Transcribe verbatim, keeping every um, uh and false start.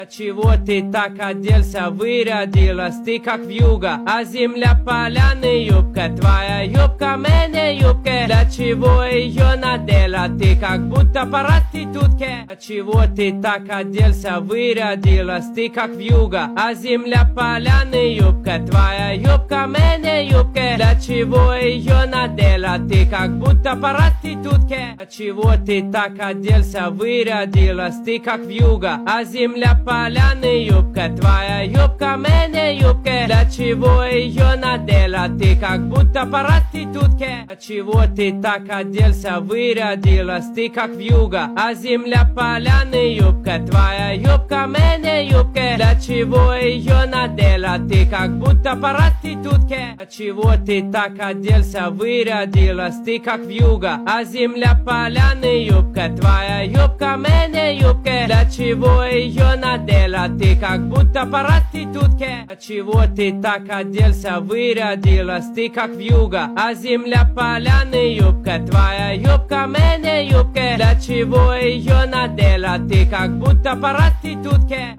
Чего ты так оделся, вырядилась ты как вьюга, а земля поляны юбка, твоя юбка мне юбка. Для чего ее надела ты, как будто по проститутке? Чего ты так оделся, вырядилась ты как вьюга, а земля поляны юбка, твоя юбка мне юбка. Для чего ее надела ты, как будто по проститутке? Чего ты так оделся, вырядилась ты как вьюга, а земля поляны юбка, твоя юбка мне юбка. Для чего ее надела ты, как будто по проститутке? Чего ты так оделся, вырядилась ты как вьюга, а земля поляны юбка, твоя юбка мне юбка. Для чего ее надела ты, как будто по проститутке? Чего ты так оделся, вырядилась ты как вьюга, а земля поляны юбка, твоя юбка мне юбка. Для чего ее надела ты, как будто по проститутке? Чего ты так оделся, вырядилась ты как вьюга, а земля поляны юбка, твоя юбка мне юбка. Для чего ее надела ты, как будто по проститутке?